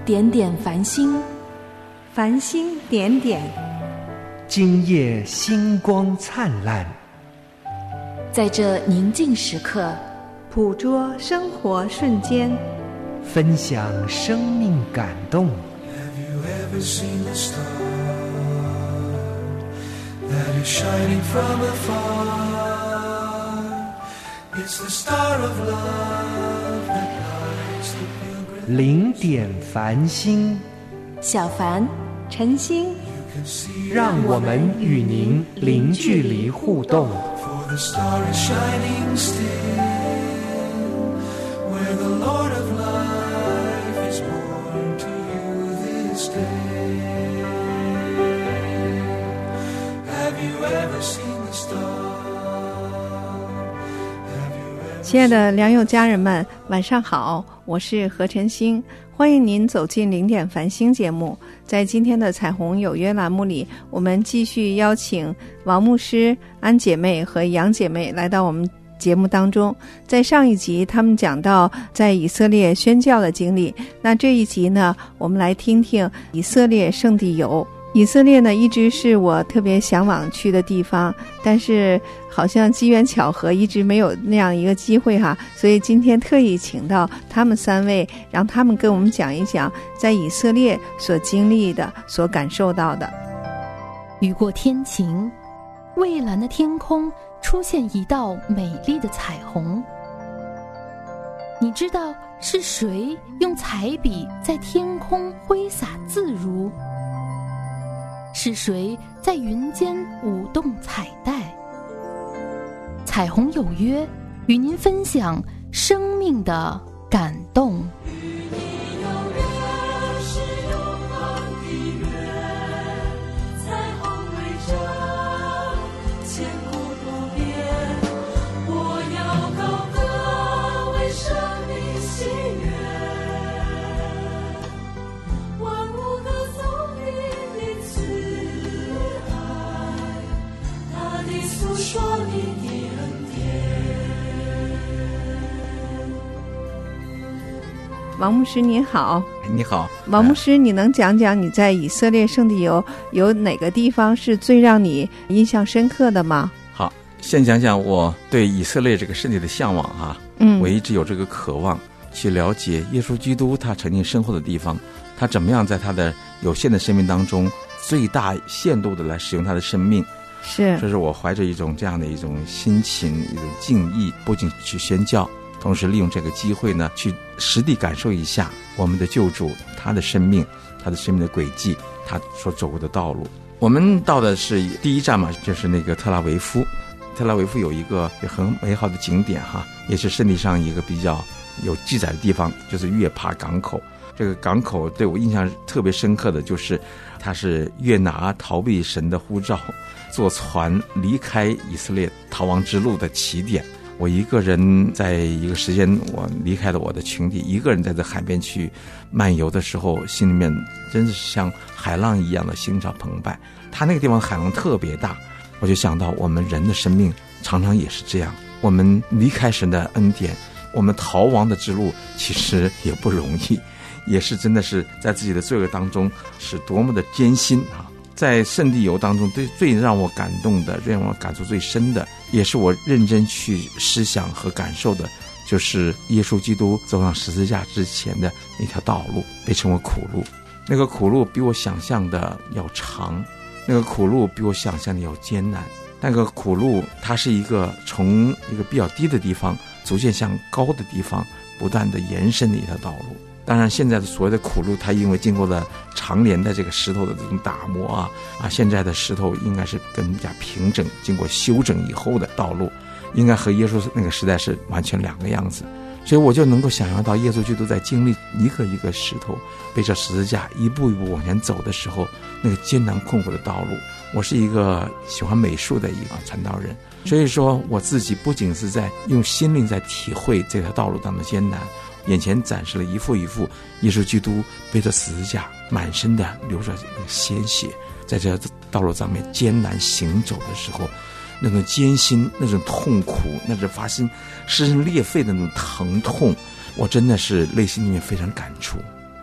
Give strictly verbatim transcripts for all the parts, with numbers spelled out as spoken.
点点繁星， 繁星点点， 今夜星光灿烂。 在这宁静时刻， 捕捉生活瞬间， 分享生命感动。 Have you ever seen a star that is shining from afar? It's the star of love that lights the pilgrim. 零点繁星， 小凡、 晨星， 让我们与您零距离互动。 For the star is shining still, where the Lord of life is born to you this day. Have you ever seen the star? 亲爱的良友家人们，晚上好，我是何晨星，欢迎您走进零点繁星节目。在今天的彩虹有约栏目里，我们继续邀请王牧师、安姐妹和杨姐妹来到我们节目当中。在上一集他们讲到在以色列宣教的经历，那这一集呢，我们来听听以色列圣地游。以色列呢，一直是我特别向往去的地方，但是好像机缘巧合，一直没有那样一个机会哈。所以今天特意请到他们三位，让他们跟我们讲一讲在以色列所经历的、所感受到的。 雨过天晴，蔚蓝的天空出现一道美丽的彩虹。你知道是谁用彩笔在天空挥洒自如？是谁在云间舞动彩带？彩虹有约，与您分享生命的感动。 王牧师您好。 你好， 王牧师，你能讲讲你在以色列圣地游有哪个地方是最让你印象深刻的吗？ 好，先讲讲我对以色列这个圣地的向往啊。嗯，我一直有这个渴望去了解耶稣基督他曾经生活的地方，他怎么样在他的有限的生命当中最大限度的来使用他的生命。 是， 这是我怀着一种这样的一种心情，一种敬意，不仅去宣教，同时利用这个机会呢，去实地感受一下我们的救主他的生命，他的生命的轨迹，他所走过的道路。我们到的是第一站嘛，就是那个特拉维夫。特拉维夫有一个很美好的景点哈，也是圣地上一个比较有记载的地方，就是约帕港口。这个港口对我印象特别深刻的就是，它是约拿逃避神的呼召，坐船离开以色列逃亡之路的起点。我一个人在一个时间，我离开了我的群体，一个人在这海边去漫游的时候，心里面真是像海浪一样的心潮澎湃。它那个地方海浪特别大，我就想到我们人的生命常常也是这样，我们离开神的恩典，我们逃亡的之路其实也不容易，也是真的是在自己的罪恶当中是多么的艰辛啊！在圣地游当中，最最让我感动的，最让我感触最深的，也是我认真去思想和感受的，就是耶稣基督走上十字架之前的那条道路，被称为苦路。那个苦路比我想象的要长，那个苦路比我想象的要艰难。那个苦路，它是一个从一个比较低的地方，逐渐向高的地方不断的延伸的一条道路。当然现在的所谓的苦路，它因为经过了常年的这个石头的这种打磨啊啊，现在的石头应该是更加平整，经过修整以后的道路，应该和耶稣那个时代是完全两个样子。所以我就能够想象到耶稣基督在经历一个一个石头背着十字架一步一步往前走的时候，那个艰难困苦的道路。我是一个喜欢美术的一个传道人，所以说我自己不仅是在用心灵在体会这条道路当中的艰难，眼前展示了一幅一幅耶稣基督背着十字架满身的流着鲜血，在这道路上面艰难行走的时候，那种艰辛，那种痛苦，那种发心撕心裂肺的那种疼痛，我真的是内心里面非常感触。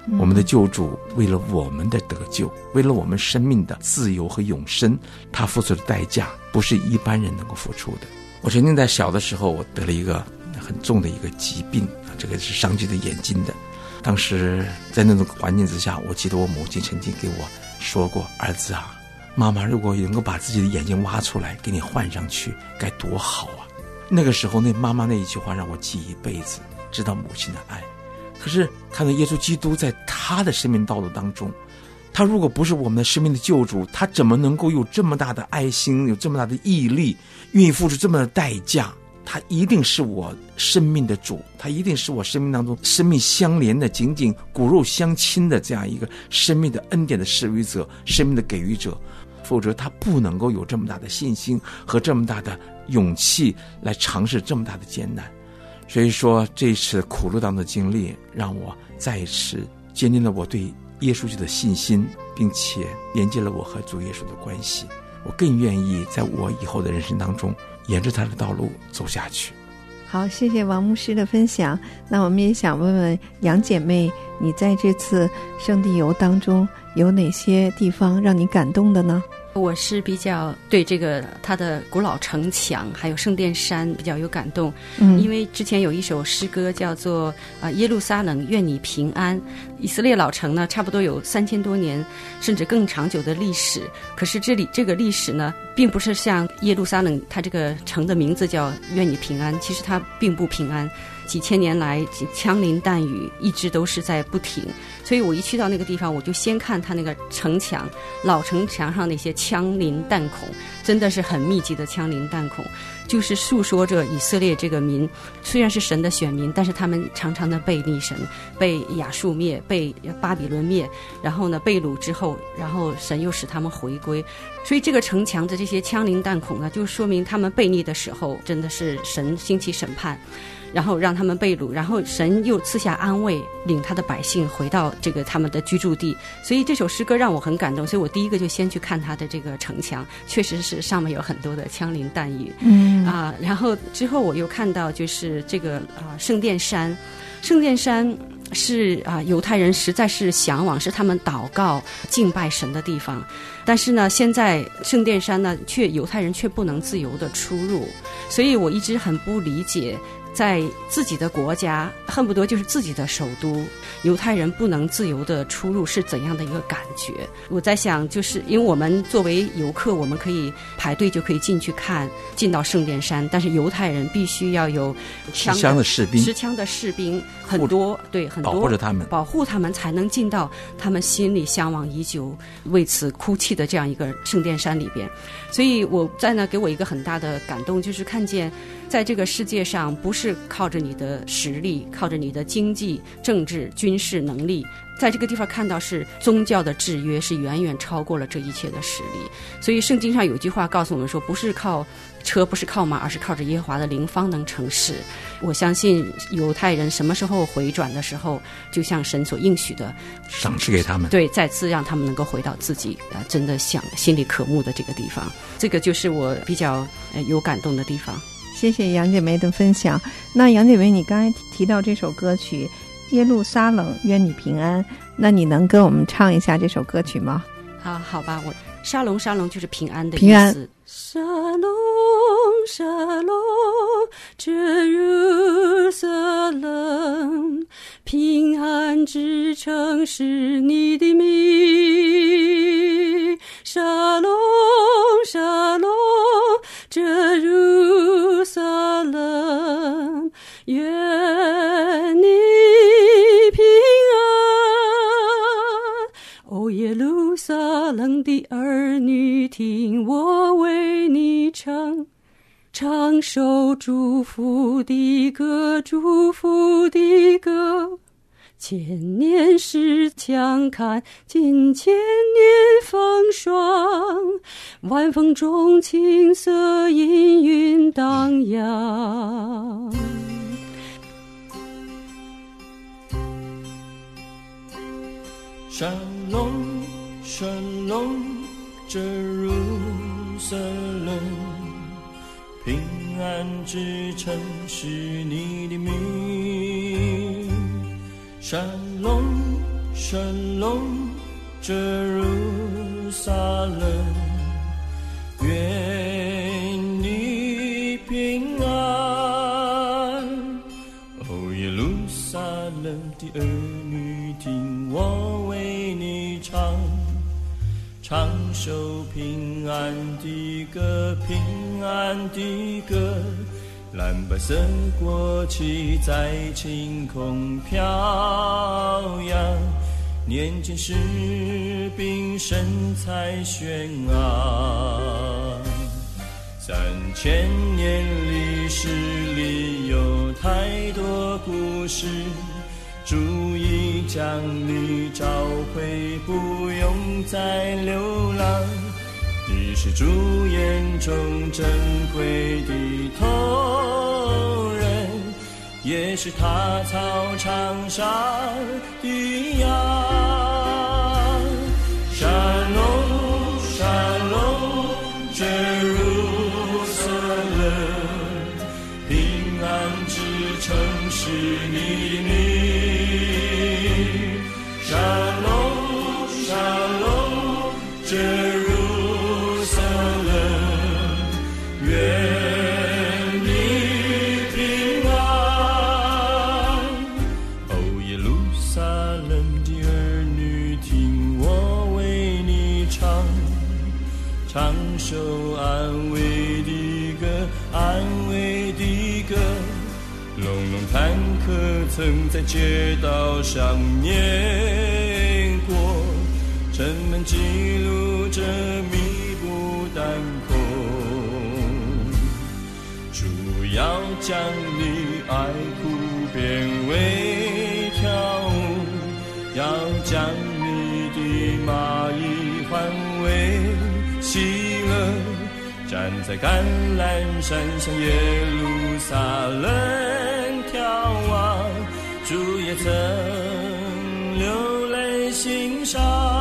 我们的救主为了我们的得救，为了我们生命的自由和永生，他付出的代价不是一般人能够付出的。我曾经在小的时候，我得了一个很重的一个疾病，这个是伤及的眼睛的。当时在那种环境之下，我记得我母亲曾经给我说过，儿子啊，妈妈如果能够把自己的眼睛挖出来给你换上去，该多好啊。那个时候那妈妈那一句话让我记一辈子，知道母亲的爱。可是看到耶稣基督在他的生命道路当中，他如果不是我们的生命的救主，他怎么能够有这么大的爱心，有这么大的毅力，愿意付出这么大的代价？他一定是我生命的主，他一定是我生命当中生命相连的，紧紧骨肉相亲的这样一个生命的恩典的施予者，生命的给予者，否则他不能够有这么大的信心和这么大的勇气来尝试这么大的艰难。所以说这一次苦路当中的经历，让我再一次坚定了我对耶稣基督的信心，并且连接了我和主耶稣的关系。我更愿意在我以后的人生当中沿着他的道路走下去。 好，谢谢王牧师的分享。那我们也想问问杨姐妹，你在这次圣地游当中有哪些地方让你感动的呢？ 我是比较对这个它的古老城墙还有圣殿山比较有感动，嗯，因为之前有一首诗歌叫做呃耶路撒冷愿你平安。以色列老城呢差不多有三千多年甚至更长久的历史，可是这里这个历史呢并不是像耶路撒冷它这个城的名字叫愿你平安，其实它并不平安，几千年来枪林弹雨一直都是在不停。所以我一去到那个地方，我就先看它那个城墙，老城墙上那些枪林弹孔，真的是很密集的枪林弹孔，就是诉说着以色列这个民虽然是神的选民，但是他们常常的背逆神，被亚述灭，被巴比伦灭，然后呢被掳之后，然后神又使他们回归。所以这个城墙的这些枪林弹孔呢，就说明他们背逆的时候真的是神兴起审判，然后让他们被掳，然后神又赐下安慰，领他的百姓回到这个他们的居住地。所以这首诗歌让我很感动，所以我第一个就先去看他的这个城墙，确实是上面有很多的枪林弹雨，嗯啊，然后之后我又看到就是这个啊圣殿山，圣殿山是啊犹太人实在是向往，是他们祷告敬拜神的地方。但是呢，现在圣殿山呢，却犹太人却不能自由的出入，所以我一直很不理解，在自己的国家，恨不得就是自己的首都，犹太人不能自由的出入是怎样的一个感觉。我在想，就是因为我们作为游客，我们可以排队就可以进去看，进到圣殿山，但是犹太人必须要有持枪的士兵， 持枪的士兵很多，对，很多保护着他们， 保护他们才能进到他们心里向往已久、为此哭泣的这样一个圣殿山里边。所以我在那给我一个很大的感动，就是看见在这个世界上，不是靠着你的实力，靠着你的经济、政治、军事能力，在这个地方看到是宗教的制约是远远超过了这一切的实力。所以圣经上有句话告诉我们说，不是靠车，不是靠马，而是靠着耶和华的灵方能成事。我相信犹太人什么时候回转的时候，就像神所应许的， 赏赐给他们， 对，再次让他们能够回到自己呃真的想心里渴慕的这个地方。这个就是我比较呃有感动的地方。 谢谢杨姐妹的分享。那杨姐妹，你刚才提到这首歌曲《耶路撒冷愿你平安》，那你能跟我们唱一下这首歌曲吗？ 啊，好吧，我沙龙沙龙就是平安的意思。 平安。 沙龙沙龙Jerusalem， 平安之城是你的名。沙龙沙龙Jerusalem， 愿你平安。哦，耶路撒冷的儿女，听我为你唱，唱首祝福的歌，祝福的歌。千年是强看，近千年风霜，晚风中青色阴云荡漾。 Shalom, Shalom, Jerusalem， 平安之城是你的名。Shalom, Shalom Jerusalem， 愿你平安。哦，耶路撒冷的儿女，听我为你唱，唱首平安的歌，平安的歌。蓝白色国旗在晴空飘扬，年轻士兵神采轩昂。三千年历史里有太多故事，主已将你找回，不用再流浪。你是主眼中珍贵的头人，也是他草场上的羊。Shalom Shalom Jerusalem， 平安之城是你名。Shalom Shalom Jerusalem， 愿你平安。哦，耶路撒冷的儿女，听我为你唱，唱首安慰的歌，安慰的歌。隆隆坦克曾在街道上碾过，城门记录着密不丹空。主要将你爱哭变为跳舞，要将你的马衣换为喜乐。站在橄榄山上耶路撒冷眺望，主也曾流泪欣赏。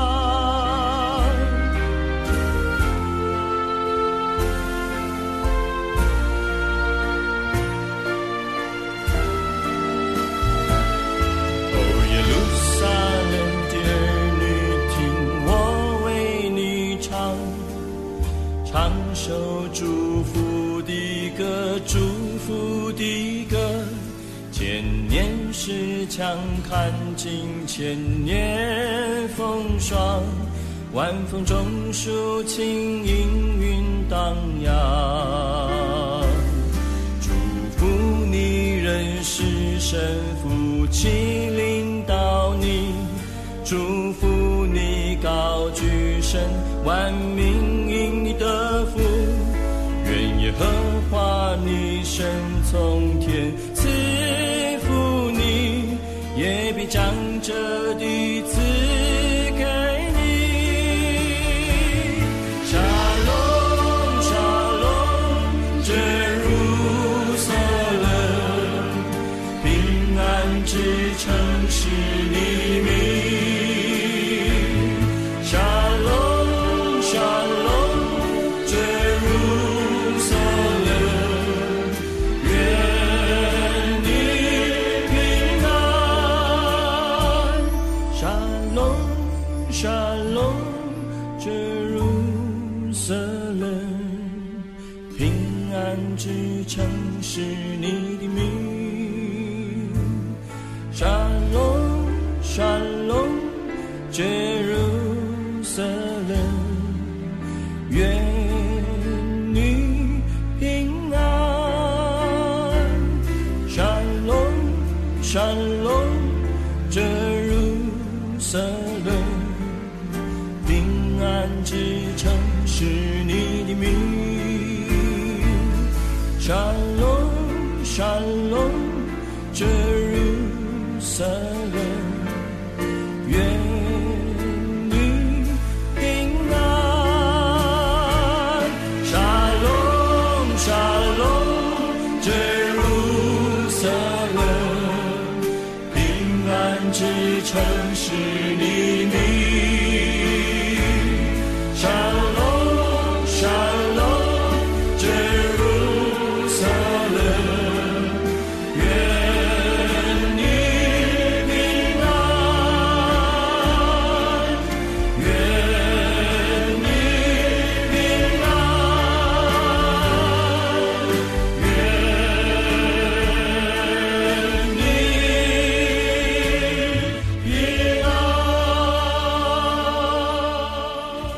哦，耶路撒冷的儿女，听我为你唱，唱首祝福的歌，祝福的歌。千年是强看尽千年风霜，晚风中抒情阴云荡漾。祝福你认识神福气领导你，祝福你高举神万民因你得福。愿耶和华你神从天赐福你，也必将这地赐给你。Shalom Shalom Jerusalem， 平安之城是你名。Shalom Shalom Jerusalem， 愿你平安。Shalom Shalom Jerusalem， 平安之城是你的名。Shalom Shalom Jerusalem， 愿你平安。Shalom Shalom Jerusalem， 平安之城是你的名。Shalom Shalom Jerusalem， 愿你平安。Shalom Shalom Jerusalem， 平安之城是你名。Shalom Shalom Jerusalem， 愿你平安。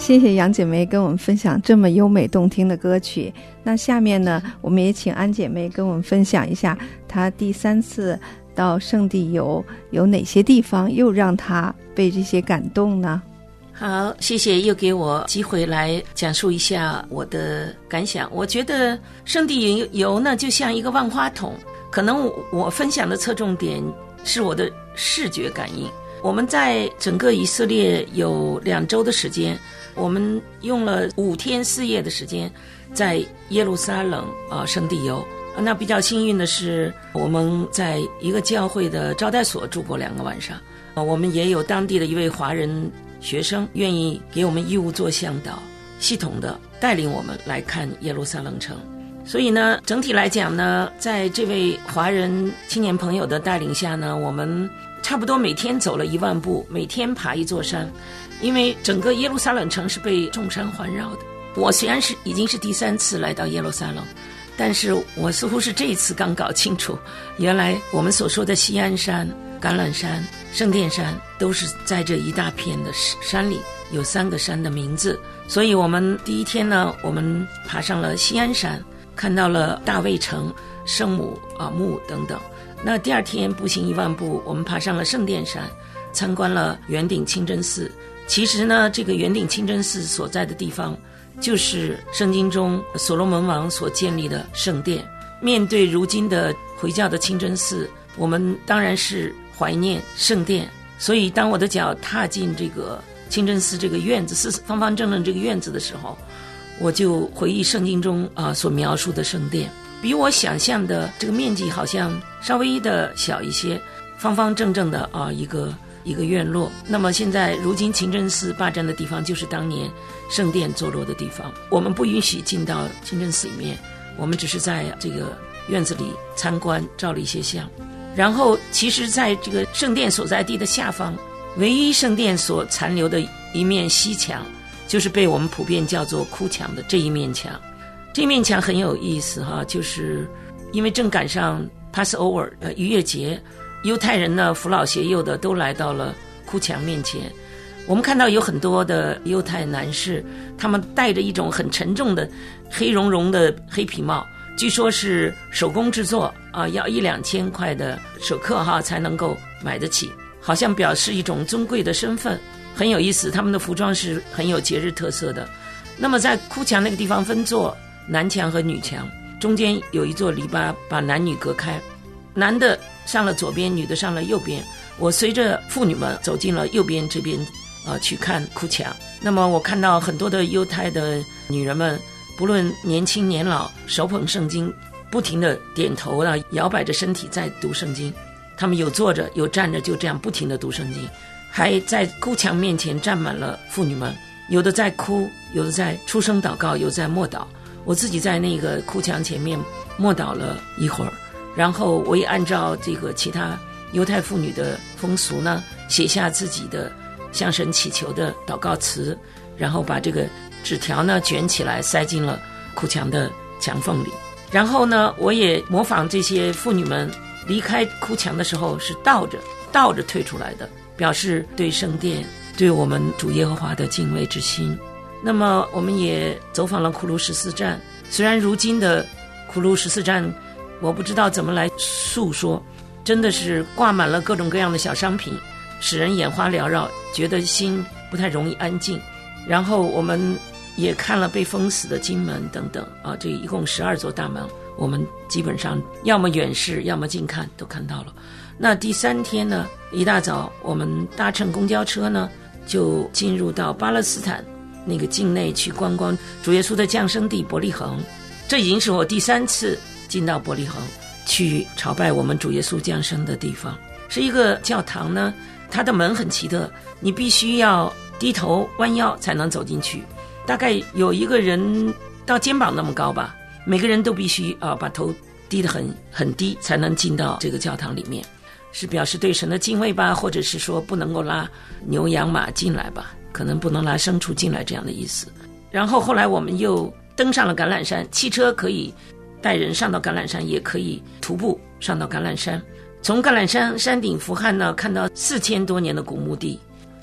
谢谢杨姐妹跟我们分享这么优美动听的歌曲。那下面呢，我们也请安姐妹跟我们分享一下她第三次到圣地游有哪些地方又让她被这些感动呢？ 好，谢谢又给我机会来讲述一下我的感想。我觉得圣地游呢就像一个万花筒，可能我分享的侧重点是我的视觉感应。我们在整个以色列有两周的时间，我们用了五天四夜的时间在耶路撒冷啊、呃、圣地游。那比较幸运的是，我们在一个教会的招待所住过两个晚上。呃，我们也有当地的一位华人学生愿意给我们义务做向导，系统的带领我们来看耶路撒冷城。所以呢，整体来讲呢，在这位华人青年朋友的带领下呢，我们差不多每天走了一万步，每天爬一座山。因为整个耶路撒冷城是被众山环绕的。我虽然是已经是第三次来到耶路撒冷，但是我似乎是这一次刚搞清楚，原来我们所说的锡安山、橄榄山、圣殿山都是在这一大片的山里，有三个山的名字。所以我们第一天呢，我们爬上了锡安山，看到了大卫城、圣母啊墓等等。那第二天步行一万步，我们爬上了圣殿山，参观了圆顶清真寺。其实呢，这个圆顶清真寺所在的地方就是圣经中所罗门王所建立的圣殿。面对如今的回教的清真寺，我们当然是怀念圣殿。所以当我的脚踏进这个清真寺这个院子，是方方正正这个院子的时候，我就回忆圣经中啊、呃、所描述的圣殿，比我想象的这个面积好像稍微的小一些，方方正正的啊、呃、一个一个院落。那么现在如今清真寺霸占的地方就是当年圣殿坐落的地方。我们不允许进到清真寺里面，我们只是在这个院子里参观，照了一些相。然后其实在这个圣殿所在地的下方，唯一圣殿所残留的一面西墙，就是被我们普遍叫做哭墙的这一面墙。这面墙很有意思哈，就是因为正赶上 Passover 呃逾越节，犹太人呢扶老携幼的都来到了哭墙面前。我们看到有很多的犹太男士，他们戴着一种很沉重的黑茸茸的黑皮帽，据说是手工制作啊，要一两千块的手克哈才能够买得起，好像表示一种尊贵的身份，很有意思。他们的服装是很有节日特色的。那么在哭墙那个地方分作男墙和女墙，中间有一座篱笆把男女隔开，男的上了左边，女的上了右边。我随着妇女们走进了右边这边呃，去看哭墙。那么我看到很多的犹太的女人们，不论年轻年老，手捧圣经，不停地点头啊，摇摆着身体在读圣经。他们有坐着有站着，就这样不停地读圣经。还在哭墙面前站满了妇女们，有的在哭，有的在出声祷告，有的在默祷。我自己在那个哭墙前面默祷了一会儿，然后我也按照这个其他犹太妇女的风俗呢，写下自己的向神祈求的祷告词，然后把这个纸条呢卷起来塞进了哭墙的墙缝里。然后呢，我也模仿这些妇女们离开哭墙的时候是倒着倒着退出来的，表示对圣殿对我们主耶和华的敬畏之心。那么我们也走访了库卢十四站，虽然如今的库卢十四站我不知道怎么来诉说，真的是挂满了各种各样的小商品，使人眼花缭绕，觉得心不太容易安静。然后我们也看了被封死的金门等等啊，这一共十二座大门，我们基本上要么远视要么近看都看到了。那第三天呢，一大早我们搭乘公交车呢，就进入到巴勒斯坦那个境内去观光主耶稣的降生地伯利恒。这已经是我第三次进到伯利恒去朝拜我们主耶稣降生的地方。是一个教堂呢，它的门很奇特，你必须要低头弯腰才能走进去，大概有一个人到肩膀那么高吧，每个人都必须啊把头低得很很低才能进到这个教堂里面，是表示对神的敬畏吧，或者是说不能够拉牛羊马进来吧，可能不能拉牲畜进来这样的意思。然后后来我们又登上了橄榄山，汽车可以带人上到橄榄山，也可以徒步上到橄榄山。从橄榄山山顶俯瞰呢，看到四千多年的古墓地，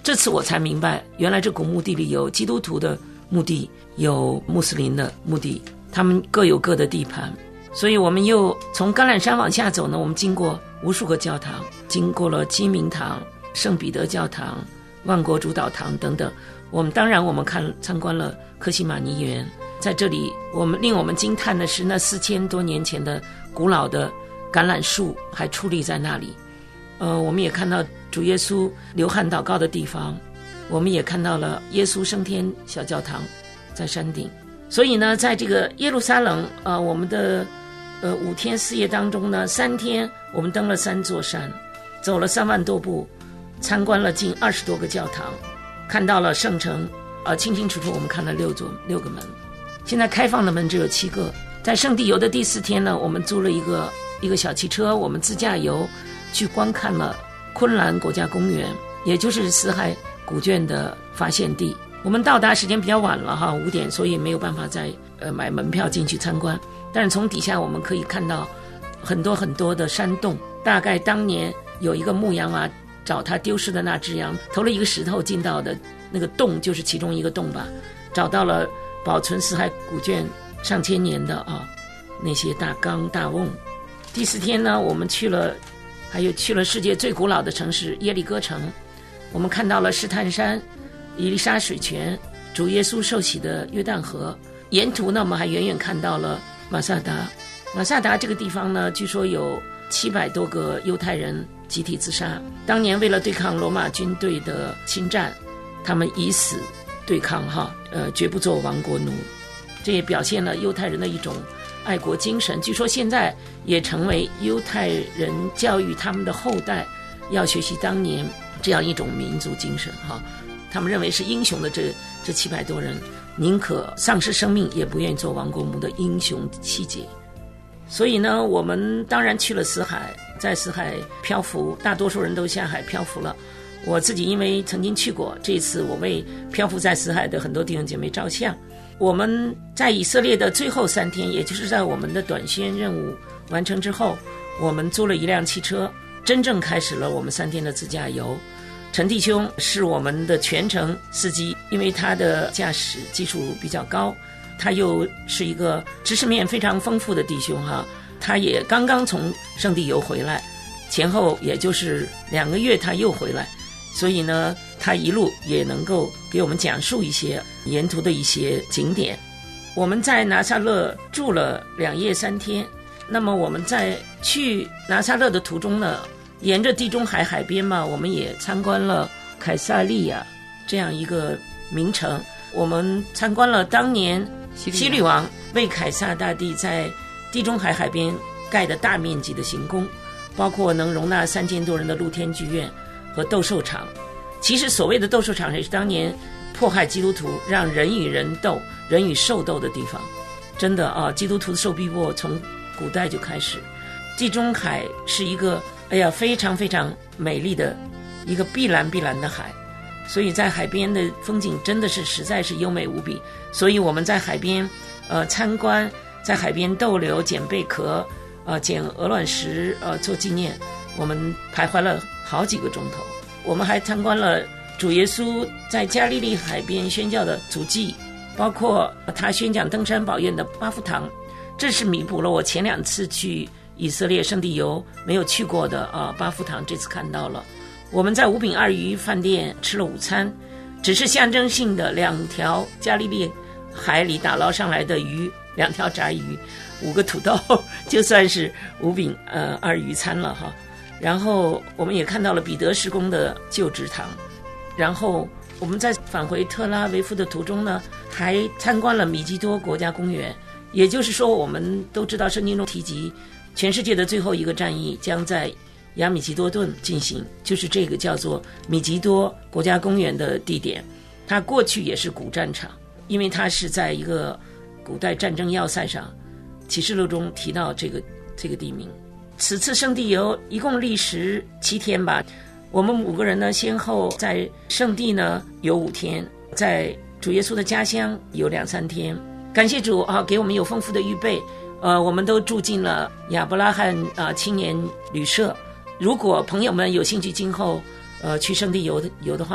这次我才明白，原来这古墓地里有基督徒的墓地，有穆斯林的墓地，他们各有各的地盘。所以我们又从橄榄山往下走呢，我们经过无数个教堂，经过了鸡鸣堂、圣彼得教堂、万国主导堂等等。我们当然我们看参观了科西玛尼园，在这里我们令我们惊叹的是那四千多年前的古老的橄榄树还矗立在那里。呃，我们也看到主耶稣流汗祷告的地方，我们也看到了耶稣升天小教堂在山顶。所以呢，在这个耶路撒冷，呃，我们的呃五天四夜当中呢，三天我们登了三座山，走了三万多步，参观了近二十多个教堂，看到了圣城，呃，清清楚楚我们看了六座六个门，现在开放的门只有七个。在圣地游的第四天呢，我们租了一个一个小汽车，我们自驾游去观看了昆兰国家公园，也就是死海古卷的发现地。我们到达时间比较晚了哈，五点，所以没有办法再呃买门票进去参观。但是从底下我们可以看到很多很多的山洞，大概当年有一个牧羊啊找他丢失的那只羊，投了一个石头进到的那个洞就是其中一个洞吧，找到了保存死海古卷上千年的啊那些大缸大瓮。第四天呢，我们去了，还有去了世界最古老的城市耶利哥城，我们看到了试探山、以利沙水泉、主耶稣受洗的约旦河。沿途呢，我们还远远看到了马萨达。马萨达这个地方呢，据说有七百多个犹太人集体自杀。当年为了对抗罗马军队的侵占，他们以死对抗哈，呃，绝不做亡国奴。这也表现了犹太人的一种爱国精神。据说现在也成为犹太人教育他们的后代要学习当年这样一种民族精神哈。他们认为是英雄的这这七百多人，宁可丧失生命，也不愿意做亡国奴的英雄气节。所以呢，我们当然去了死海，在死海漂浮，大多数人都下海漂浮了。我自己因为曾经去过，这次我为漂浮在死海的很多弟兄姐妹照相。我们在以色列的最后三天，也就是在我们的短宣任务完成之后，我们租了一辆汽车，真正开始了我们三天的自驾游。陈弟兄是我们的全程司机，因为他的驾驶技术比较高，他又是一个知识面非常丰富的弟兄哈。他也刚刚从圣地游回来，前后也就是两个月他又回来，所以呢，他一路也能够给我们讲述一些沿途的一些景点。我们在拿撒勒住了两夜三天，那么我们在去拿撒勒的途中呢，沿着地中海海边嘛，我们也参观了凯撒利亚这样一个名城。我们参观了当年希律王为凯撒大帝在地中海海边盖的大面积的行宫，包括能容纳三千多人的露天剧院和斗兽场。其实所谓的斗兽场也是当年迫害基督徒，让人与人斗、人与兽斗的地方。真的啊，基督徒的受逼迫从古代就开始。地中海是一个哎呀非常非常美丽的一个碧蓝碧蓝的海，所以在海边的风景真的是实在是优美无比。所以我们在海边呃参观，在海边逗留、捡贝壳、呃捡鹅卵石呃做纪念，我们徘徊了好几个钟头。我们还参观了主耶稣在加利利海边宣教的足迹，包括他宣讲登山宝训的巴夫堂，这是弥补了我前两次去以色列圣地游没有去过的啊巴夫堂，这次看到了。我们在五饼二鱼饭店吃了午餐，只是象征性的两条加利利海里打捞上来的鱼，两条炸鱼，五个土豆，就算是五饼呃二鱼餐了哈。然后我们也看到了彼得施工的旧职堂，然后我们在返回特拉维夫的途中呢，还参观了米基多国家公园。也就是说，我们都知道圣经中提及全世界的最后一个战役将在亚米吉多顿进行，就是这个叫做米吉多国家公园的地点。它过去也是古战场，因为它是在一个古代战争要塞上，启示录中提到这个这个地名。此次圣地游一共历时七天吧，我们五个人呢，先后在圣地呢有五天，在主耶稣的家乡有两三天。感谢主啊，给我们有丰富的预备。呃，我们都住进了亚伯拉罕啊、呃、青年旅社。如果朋友们有兴趣今后呃去圣地游的游的话，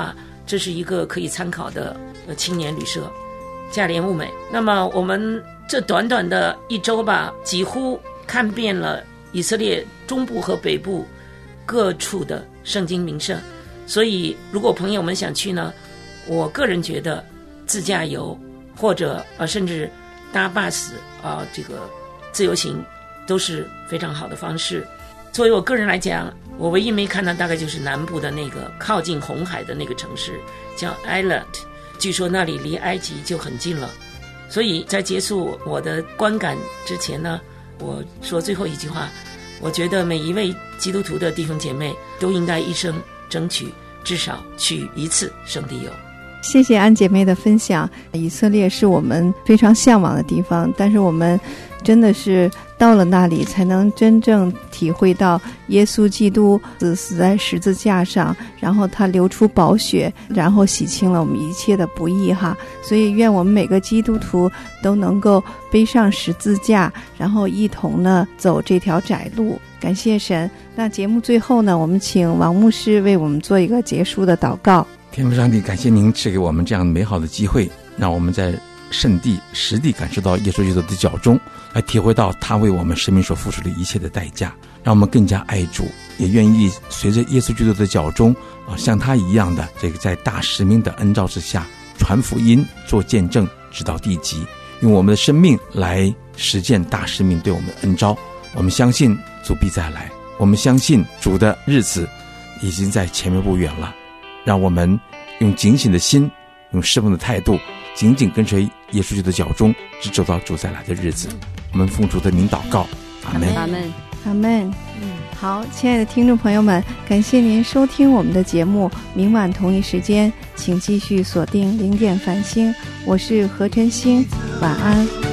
这是一个可以参考的呃青年旅社，价廉物美。那么我们这短短的一周吧，几乎看遍了以色列中部和北部各处的圣经名胜。所以如果朋友们想去呢，我个人觉得自驾游或者呃甚至搭 bus 啊、呃、这个自由行都是非常好的方式。作为我个人来讲，我唯一没看到大概就是南部的那个靠近红海的那个城市叫 Eilat， 据说那里离埃及就很近了。所以在结束我的观感之前呢，我说最后一句话，我觉得每一位基督徒的弟兄姐妹都应该一生争取至少去一次圣地游。 谢谢安姐妹的分享。以色列是我们非常向往的地方，但是我们真的是到了那里才能真正体会到耶稣基督死在十字架上，然后他流出宝血，然后洗清了我们一切的不义哈。所以愿我们每个基督徒都能够背上十字架，然后一同呢走这条窄路。感谢神。那节目最后呢，我们请王牧师为我们做一个结束的祷告。 天父上帝，感谢您赐给我们这样美好的机会，让我们在圣地实地感受到耶稣基督的脚中，来体会到他为我们生命所付出的一切的代价，让我们更加爱主，也愿意随着耶稣基督的脚中啊，像他一样的这个在大使命的恩召之下传福音、做见证，直到地极，用我们的生命来实践大使命对我们的恩召。我们相信主必再来，我们相信主的日子已经在前面不远了。让我们用警醒的心，用侍奉的态度，紧紧跟随耶稣基督的脚中，直走到主再来的日子。我们奉主的名祷告，阿们， 阿们， 阿们。嗯，好，亲爱的听众朋友们，感谢您收听我们的节目。明晚同一时间，请继续锁定零点繁星，我是何晨星，晚安。